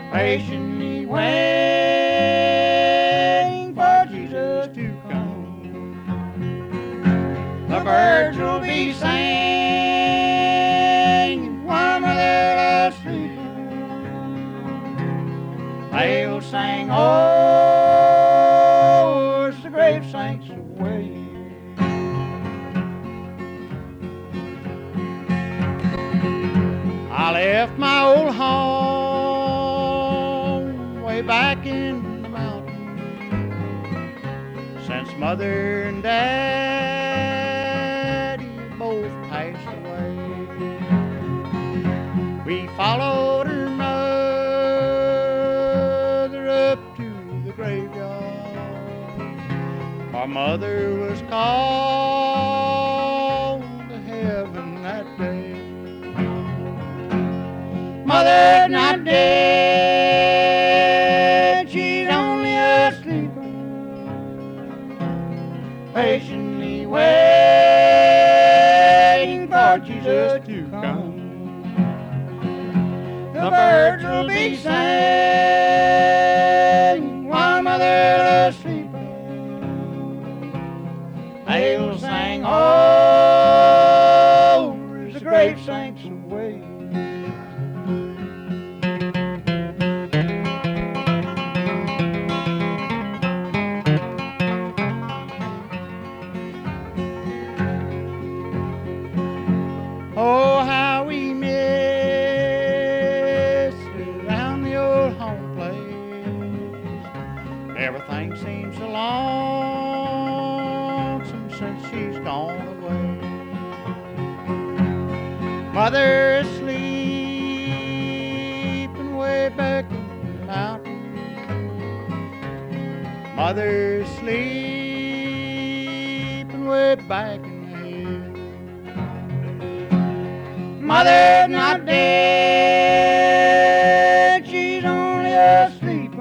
patiently waiting for Jesus to come. The birds will be singing while Mother sleeps. They'll sing, oh, as the grave sinks away. I left my old home way back in the mountains, since Mother and Daddy both passed away. We followed her mother up to the graveyard. Our mother was called to heaven that day. Mother's not dead, she's only asleep, patiently waiting for Jesus to come. The birds will be singing while Mother's asleep. They'll sing, oh, as the grave sinks away. Oh, how we miss around the old home place. Everything seems so lonesome since she's gone away. Mother is sleeping way back in the mountains. Mother is sleeping way back in the hills. Mother's not dead, she's only asleep,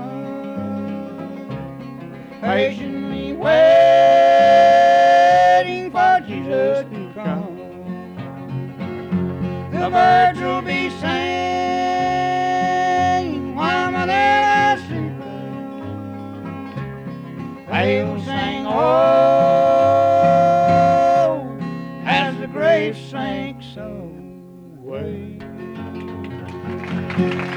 patiently waiting for Jesus to come. The birds will be singing while Mother's sleeping. They'll sing, oh, as the grave sinks away.